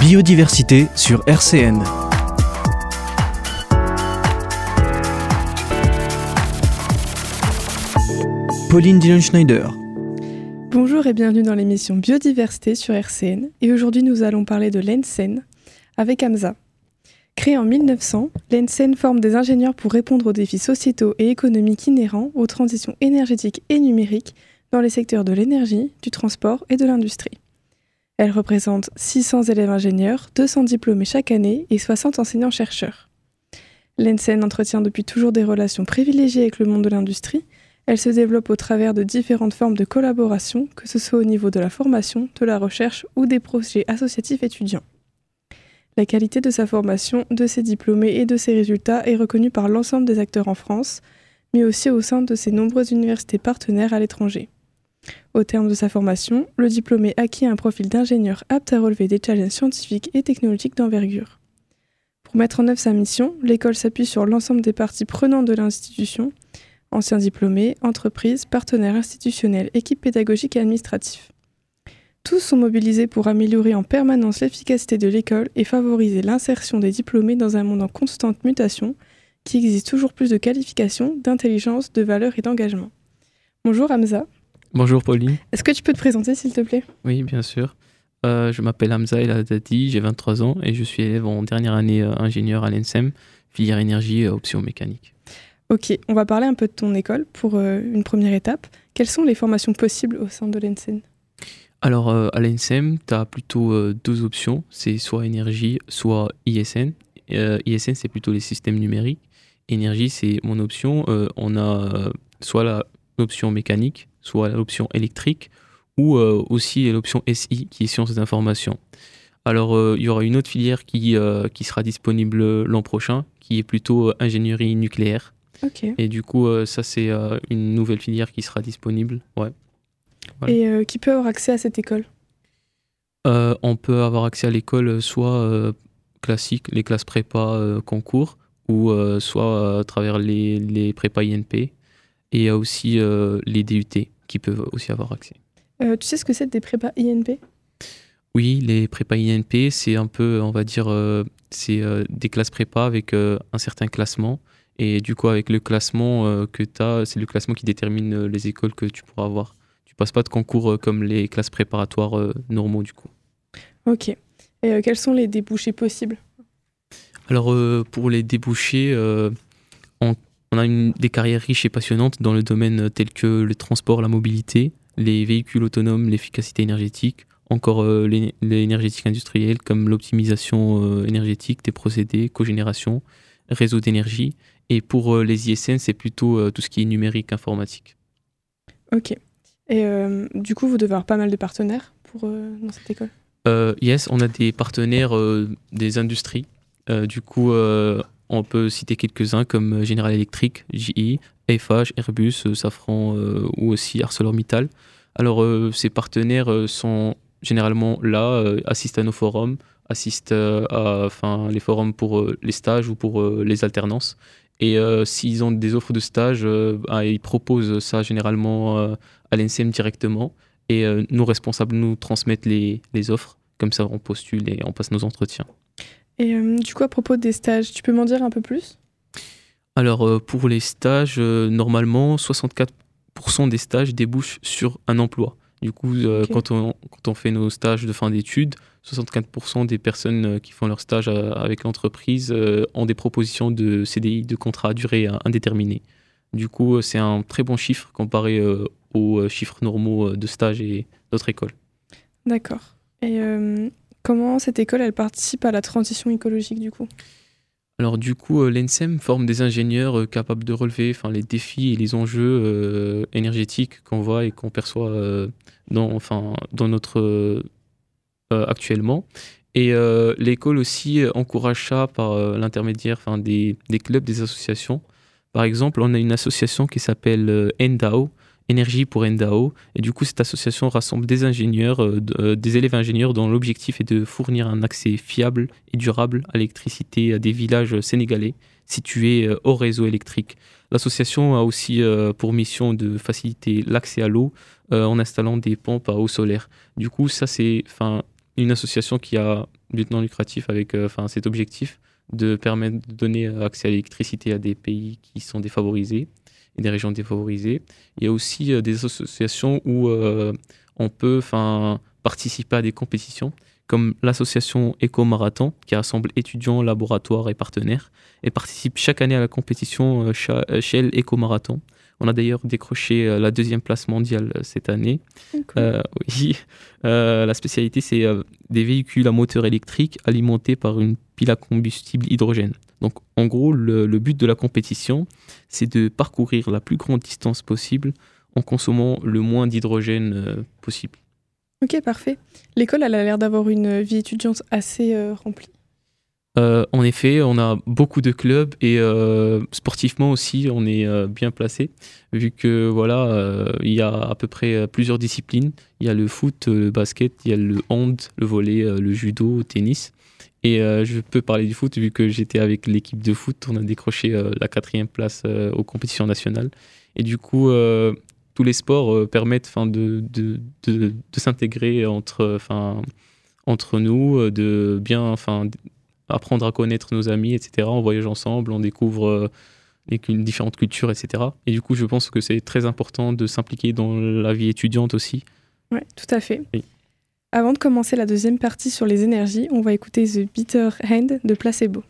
Biodiversité sur RCN. Pauline Dillon-Schneider. Bonjour et bienvenue dans l'émission Biodiversité sur RCN. Et aujourd'hui, nous allons parler de l'ENSEN avec Hamza. Créé en 1900, l'ENSEN forme des ingénieurs pour répondre aux défis sociétaux et économiques inhérents aux transitions énergétiques et numériques dans les secteurs de l'énergie, du transport et de l'industrie. Elle représente 600 élèves ingénieurs, 200 diplômés chaque année et 60 enseignants-chercheurs. L'ENSEN entretient depuis toujours des relations privilégiées avec le monde de l'industrie. Elle se développe au travers de différentes formes de collaboration, que ce soit au niveau de la formation, de la recherche ou des projets associatifs étudiants. La qualité de sa formation, de ses diplômés et de ses résultats est reconnue par l'ensemble des acteurs en France, mais aussi au sein de ses nombreuses universités partenaires à l'étranger. Au terme de sa formation, le diplômé acquit un profil d'ingénieur apte à relever des challenges scientifiques et technologiques d'envergure. Pour mettre en œuvre sa mission, l'école s'appuie sur l'ensemble des parties prenantes de l'institution, anciens diplômés, entreprises, partenaires institutionnels, équipes pédagogiques et administratifs. Tous sont mobilisés pour améliorer en permanence l'efficacité de l'école et favoriser l'insertion des diplômés dans un monde en constante mutation qui exige toujours plus de qualifications, d'intelligence, de valeur et d'engagement. Bonjour Hamza. Bonjour Pauline. Est-ce que tu peux te présenter s'il te plaît ? Oui, bien sûr. Je m'appelle Hamza El Haddadi, j'ai 23 ans et je suis élève en dernière année ingénieur à l'ENSEM, filière énergie option mécanique. Ok, on va parler un peu de ton école pour une première étape. Quelles sont les formations possibles au sein de l'ENSEM ? Alors à l'ENSEM, tu as plutôt deux options, c'est soit énergie, soit ISN. ISN, c'est plutôt les systèmes numériques. Énergie, c'est mon option. On a soit l'option mécanique, soit l'option électrique, ou aussi l'option SI, qui est sciences d'information. Alors, il y aura une autre filière qui sera disponible l'an prochain, qui est plutôt ingénierie nucléaire. Okay. Et du coup, ça, c'est une nouvelle filière qui sera disponible. Ouais. Voilà. Et qui peut avoir accès à cette école ? On peut avoir accès à l'école soit classique, les classes prépa concours, ou soit à travers les prépa INP. Et il y a aussi les DUT qui peuvent aussi avoir accès. Tu sais ce que c'est des prépa INP ? Oui, les prépa INP, c'est un peu, on va dire, c'est des classes prépa avec un certain classement. Et du coup, avec le classement que tu as, c'est le classement qui détermine les écoles que tu pourras avoir. Tu passes pas de concours comme les classes préparatoires normaux, du coup. Ok. Et quels sont les débouchés possibles ? Alors, pour les débouchés, on a des carrières riches et passionnantes dans le domaine tel que le transport, la mobilité, les véhicules autonomes, l'efficacité énergétique, encore l'énergétique industrielle comme l'optimisation énergétique des procédés, cogénération, réseau d'énergie. Et pour les ISN, c'est plutôt tout ce qui est numérique, informatique. Ok. Et du coup, vous devez avoir pas mal de partenaires dans cette école ? Yes, on a des partenaires des industries. Du coup, on peut citer quelques-uns comme General Electric, GE, Eiffage, Airbus, Safran ou aussi ArcelorMittal. Alors, ces partenaires sont généralement là, assistent à nos forums, assistent à les forums pour les stages ou pour les alternances. Et s'ils ont des offres de stage, ils proposent ça généralement à l'ENSEM directement. Et nos responsables nous transmettent les offres. Comme ça, on postule et on passe nos entretiens. Et du coup, à propos des stages, tu peux m'en dire un peu plus ? Alors, pour les stages, normalement, 64% des stages débouchent sur un emploi. Du coup, Okay. quand on fait nos stages de fin d'études, 64% des personnes qui font leur stage avec l'entreprise ont des propositions de CDI, de contrat à durée indéterminée. Du coup, c'est un très bon chiffre comparé aux chiffres normaux de stage et d'autres écoles. D'accord. Et comment cette école, elle participe à la transition écologique du coup ? Alors du coup, l'ENSEM forme des ingénieurs capables de relever les défis et les enjeux énergétiques qu'on voit et qu'on perçoit dans notre actuellement. Et l'école aussi encourage ça par l'intermédiaire des clubs, des associations. Par exemple, on a une association qui s'appelle ENDAO, Énergie pour ENDAO. Et du coup, cette association rassemble des ingénieurs, des élèves ingénieurs dont l'objectif est de fournir un accès fiable et durable à l'électricité à des villages sénégalais situés au réseau électrique. L'association a aussi pour mission de faciliter l'accès à l'eau en installant des pompes à eau solaire. Du coup, ça, une association qui a but non lucratif avec cet objectif de permettre de donner accès à l'électricité à des pays qui sont défavorisés et des régions défavorisées. Il y a aussi des associations où on peut participer à des compétitions, comme l'association Éco-Marathon, qui rassemble étudiants, laboratoires et partenaires, et participe chaque année à la compétition Shell Éco-Marathon. On a d'ailleurs décroché la 2e place mondiale cette année. Cool. Oui, la spécialité, c'est des véhicules à moteur électrique alimentés par une pile à combustible hydrogène. Donc, en gros, le but de la compétition, c'est de parcourir la plus grande distance possible en consommant le moins d'hydrogène possible. Ok, parfait. L'école, elle a l'air d'avoir une vie étudiante assez remplie. En effet, on a beaucoup de clubs et sportivement aussi, on est bien placé, vu que il y a à peu près plusieurs disciplines. Il y a le foot, le basket, il y a le hand, le volley, le judo, le tennis. Et je peux parler du foot, vu que j'étais avec l'équipe de foot, on a décroché la 4e place aux compétitions nationales. Et du coup, tous les sports permettent de s'intégrer entre nous, de bien apprendre à connaître nos amis, etc. On voyage ensemble, on découvre différentes cultures, etc. Et du coup, je pense que c'est très important de s'impliquer dans la vie étudiante aussi. Oui, tout à fait. Oui. Avant de commencer la 2e partie sur les énergies, on va écouter The Bitter Hand de Placebo.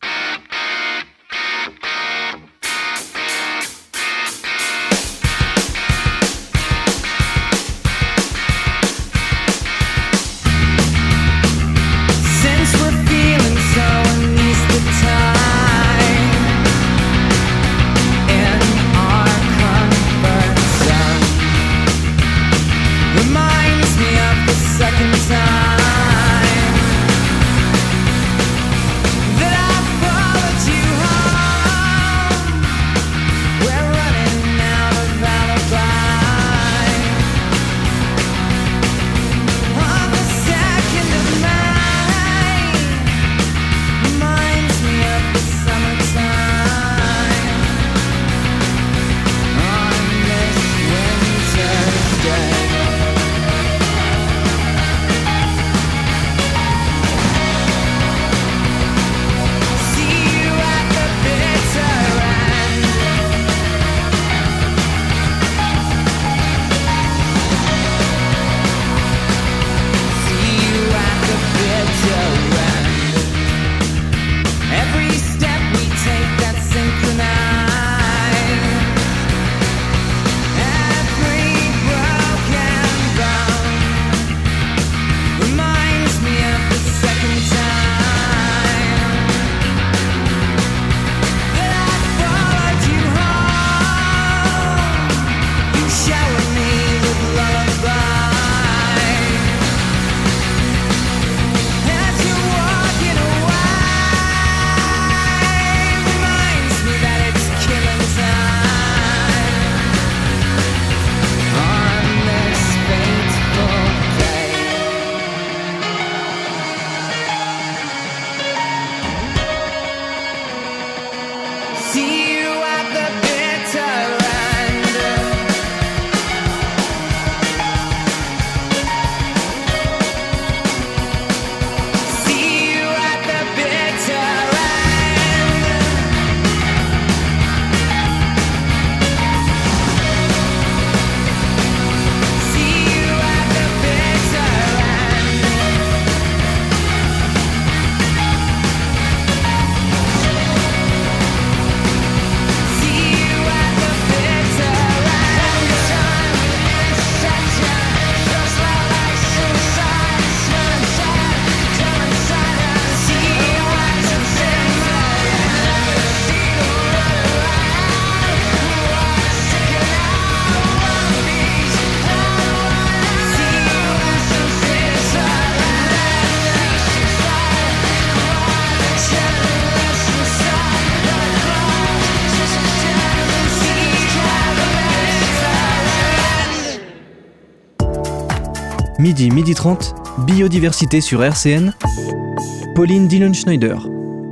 Midi 30, biodiversité sur RCN. Pauline Dillon-Schneider.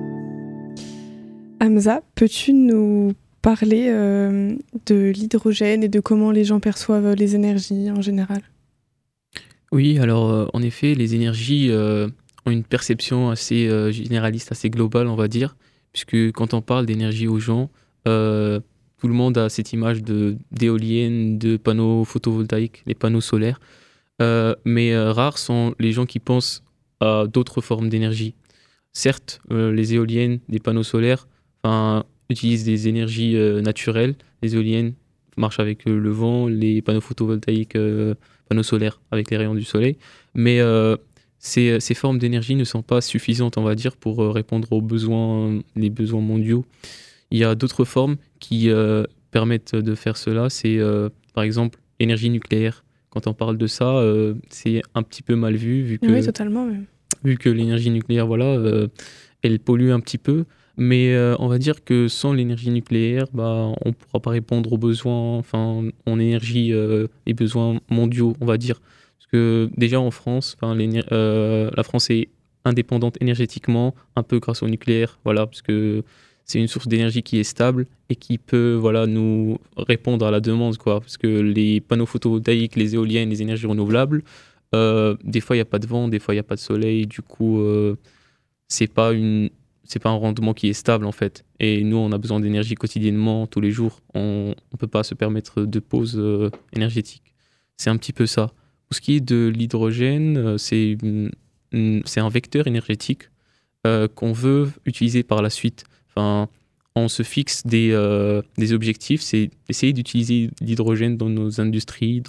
Hamza, peux-tu nous parler de l'hydrogène et de comment les gens perçoivent les énergies en général ? Oui, alors en effet, les énergies ont une perception assez généraliste, assez globale, on va dire, puisque quand on parle d'énergie aux gens, euh, tout le monde a cette image d'éoliennes, de panneaux photovoltaïques, les panneaux solaires. Mais rares sont les gens qui pensent à d'autres formes d'énergie. Certes, les éoliennes, les panneaux solaires, utilisent des énergies naturelles. Les éoliennes marchent avec le vent, les panneaux photovoltaïques, panneaux solaires avec les rayons du soleil. Mais ces formes d'énergie ne sont pas suffisantes, on va dire, pour répondre aux besoins, les besoins mondiaux. Il y a d'autres formes qui permettent de faire cela. C'est par exemple énergie nucléaire. Quand on parle de ça, c'est un petit peu mal vu, Oui, totalement. Même. vu que l'énergie nucléaire, voilà, elle pollue un petit peu. Mais on va dire que sans l'énergie nucléaire, bah, on ne pourra pas répondre aux besoins, en énergie, les besoins mondiaux, on va dire. Parce que déjà en France, la France est indépendante énergétiquement, un peu grâce au nucléaire, voilà, parce que c'est une source d'énergie qui est stable et qui peut, voilà, nous répondre à la demande, quoi. Parce que les panneaux photovoltaïques, les éoliennes, les énergies renouvelables, des fois il n'y a pas de vent, des fois il n'y a pas de soleil, du coup c'est pas c'est pas un rendement qui est stable en fait. Et nous on a besoin d'énergie quotidiennement, tous les jours. On peut pas se permettre de pause énergétique. C'est un petit peu ça. Pour ce qui est de l'hydrogène, c'est un vecteur énergétique qu'on veut utiliser par la suite. Enfin, on se fixe des objectifs, c'est essayer d'utiliser l'hydrogène dans nos industries,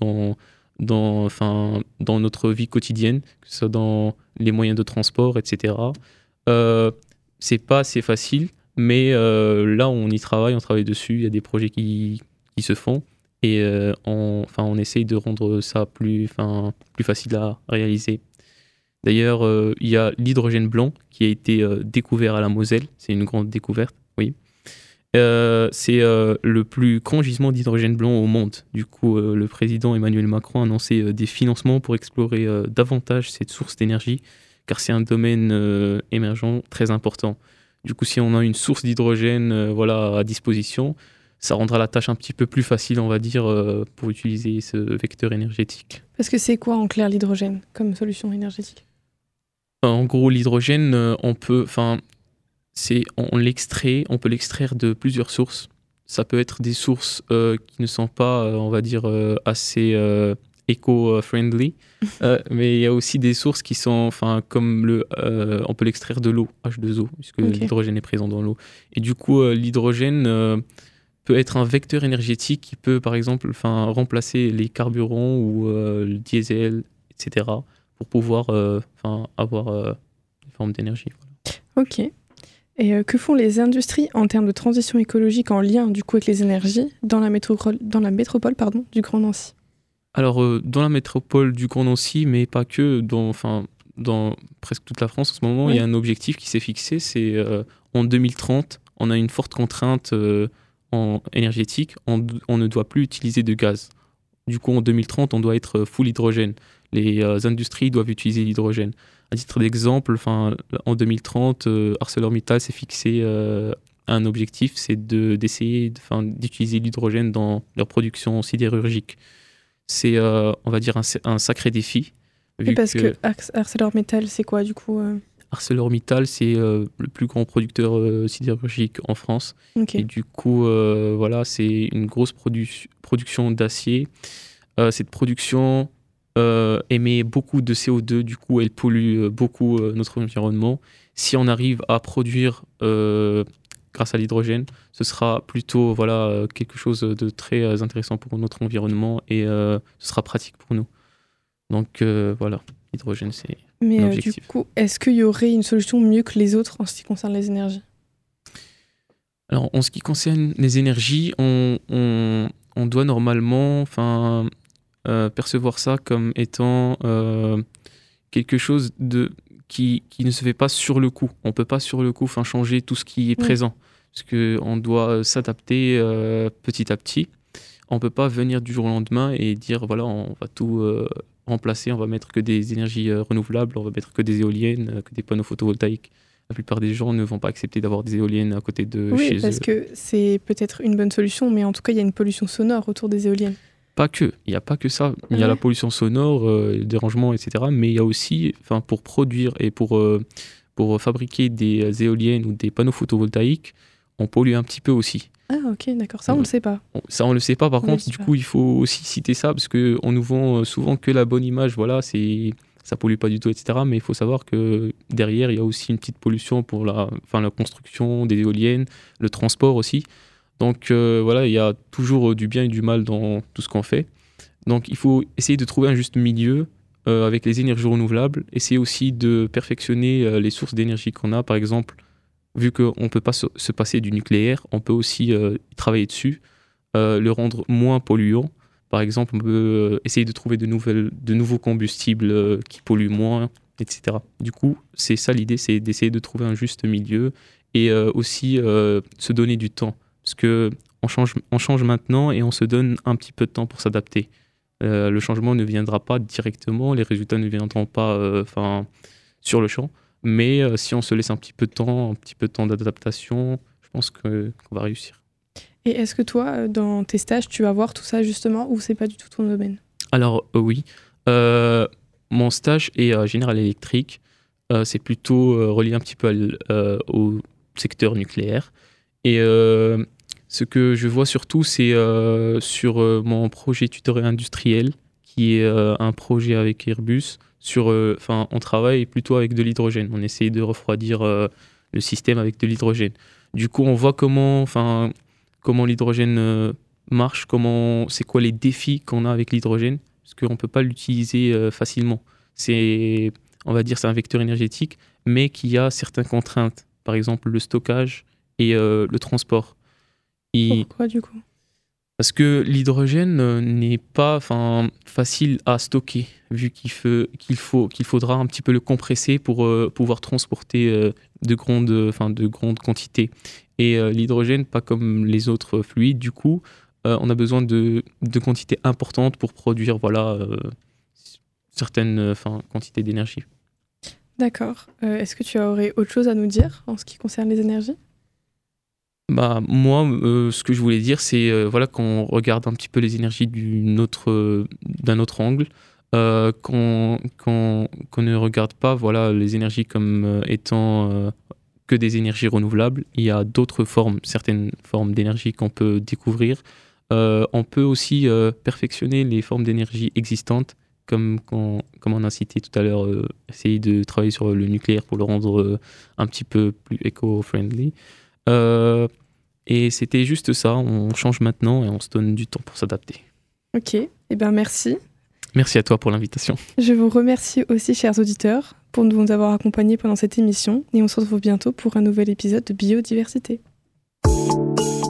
dans notre vie quotidienne, que ce soit dans les moyens de transport, etc. C'est pas assez facile, mais là on y travaille, on travaille dessus, il y a des projets qui se font et on essaye de rendre ça plus facile à réaliser. D'ailleurs, il y a l'hydrogène blanc qui a été découvert à la Moselle, c'est une grande découverte, oui. C'est le plus grand gisement d'hydrogène blanc au monde. Du coup, le président Emmanuel Macron a annoncé des financements pour explorer davantage cette source d'énergie, car c'est un domaine émergent très important. Du coup, si on a une source d'hydrogène voilà, à disposition, ça rendra la tâche un petit peu plus facile, on va dire, pour utiliser ce vecteur énergétique. Parce que c'est quoi en clair l'hydrogène comme solution énergétique ? En gros, l'hydrogène, on peut l'extraire de plusieurs sources. Ça peut être des sources qui ne sont pas, on va dire, assez éco-friendly, mais il y a aussi des sources qui sont, comme on peut l'extraire de l'eau, H2O, puisque l'hydrogène est présent dans l'eau. Et du coup, l'hydrogène peut être un vecteur énergétique qui peut, par exemple, remplacer les carburants ou le diesel, etc., pour pouvoir avoir une forme d'énergie. Voilà. Ok. Et que font les industries en termes de transition écologique en lien du coup avec les énergies dans la métropole du Grand Nancy ? Alors dans la métropole du Grand Nancy, mais pas que, dans presque toute la France en ce moment, il y a un objectif qui s'est fixé, c'est en 2030, on a une forte contrainte énergétique, on ne doit plus utiliser de gaz. Du coup en 2030, on doit être full hydrogène. Les industries doivent utiliser l'hydrogène. À titre d'exemple, en 2030, ArcelorMittal s'est fixé un objectif, c'est d'essayer d'utiliser l'hydrogène dans leur production sidérurgique. C'est, on va dire, un sacré défi. Oui, parce que ArcelorMittal, c'est quoi du coup ArcelorMittal, c'est le plus grand producteur sidérurgique en France. Okay. Et du coup, voilà, c'est une grosse production d'acier. Cette production émet beaucoup de CO2, du coup elle pollue beaucoup notre environnement. Si on arrive à produire grâce à l'hydrogène, ce sera plutôt quelque chose de très intéressant pour notre environnement et ce sera pratique pour nous. Donc voilà, l'hydrogène c'est un objectif. Du coup, est-ce qu'il y aurait une solution mieux que les autres en ce qui concerne les énergies ? Alors en ce qui concerne les énergies, on doit normalement percevoir ça comme étant quelque chose qui ne se fait pas sur le coup. On ne peut pas sur le coup changer tout ce qui est présent. Parce qu'on doit s'adapter petit à petit. On ne peut pas venir du jour au lendemain et dire voilà, on va tout remplacer, on va mettre que des énergies renouvelables, on va mettre que des éoliennes, que des panneaux photovoltaïques. La plupart des gens ne vont pas accepter d'avoir des éoliennes à côté de chez eux. Oui, parce que c'est peut-être une bonne solution, mais en tout cas, il y a une pollution sonore autour des éoliennes. Pas que, il n'y a pas que ça. Il y a la pollution sonore, le dérangement, etc. Mais il y a aussi, pour produire et pour fabriquer des éoliennes ou des panneaux photovoltaïques, on pollue un petit peu aussi. Ah ok, d'accord, ça on ne le sait pas. Ça on le sait pas, par contre, du coup il faut aussi citer ça, parce qu'on nous vend souvent que la bonne image, voilà, ça pollue pas du tout, etc. Mais il faut savoir que derrière, il y a aussi une petite pollution pour la construction des éoliennes, le transport aussi. Donc voilà, il y a toujours du bien et du mal dans tout ce qu'on fait. Donc il faut essayer de trouver un juste milieu avec les énergies renouvelables, essayer aussi de perfectionner les sources d'énergie qu'on a, par exemple. Vu qu'on ne peut pas se passer du nucléaire, on peut aussi travailler dessus, le rendre moins polluant. Par exemple, on peut essayer de trouver de nouveaux combustibles qui polluent moins, etc. Du coup, c'est ça l'idée, c'est d'essayer de trouver un juste milieu et aussi se donner du temps. Parce qu'on change maintenant et on se donne un petit peu de temps pour s'adapter. Le changement ne viendra pas directement, les résultats ne viendront pas sur le champ. Mais si on se laisse un petit peu de temps d'adaptation, je pense qu'on va réussir. Et est-ce que toi, dans tes stages, tu vas voir tout ça justement, ou c'est pas du tout ton domaine ? Alors oui, mon stage est General Electric. C'est plutôt relié un petit peu au secteur nucléaire. Et ce que je vois surtout, c'est sur mon projet tutoriel industriel, qui est un projet avec Airbus. On travaille plutôt avec de l'hydrogène. On essaye de refroidir le système avec de l'hydrogène. Du coup, on voit comment l'hydrogène marche, c'est quoi les défis qu'on a avec l'hydrogène, parce qu'on ne peut pas l'utiliser facilement. C'est un vecteur énergétique, mais qui a certaines contraintes. Par exemple, le stockage et le transport. Pourquoi du coup ? Parce que l'hydrogène n'est pas facile à stocker, vu qu'il faudra un petit peu le compresser pour pouvoir transporter de grandes quantités. Et l'hydrogène, pas comme les autres fluides, du coup, on a besoin de quantités importantes pour produire certaines quantités d'énergie. D'accord. Est-ce que tu aurais autre chose à nous dire en ce qui concerne les énergies ? Moi, ce que je voulais dire, c'est qu'on regarde un petit peu les énergies d'un autre angle, qu'on ne regarde pas les énergies comme étant que des énergies renouvelables. Il y a certaines formes d'énergie qu'on peut découvrir. On peut aussi perfectionner les formes d'énergie existantes, comme on a cité tout à l'heure, essayer de travailler sur le nucléaire pour le rendre un petit peu plus éco-friendly. Et c'était juste ça, on change maintenant et on se donne du temps pour s'adapter. Ok, merci. Merci à toi pour l'invitation. Je vous remercie aussi, chers auditeurs, pour nous avoir accompagnés pendant cette émission et on se retrouve bientôt pour un nouvel épisode de Biodiversité.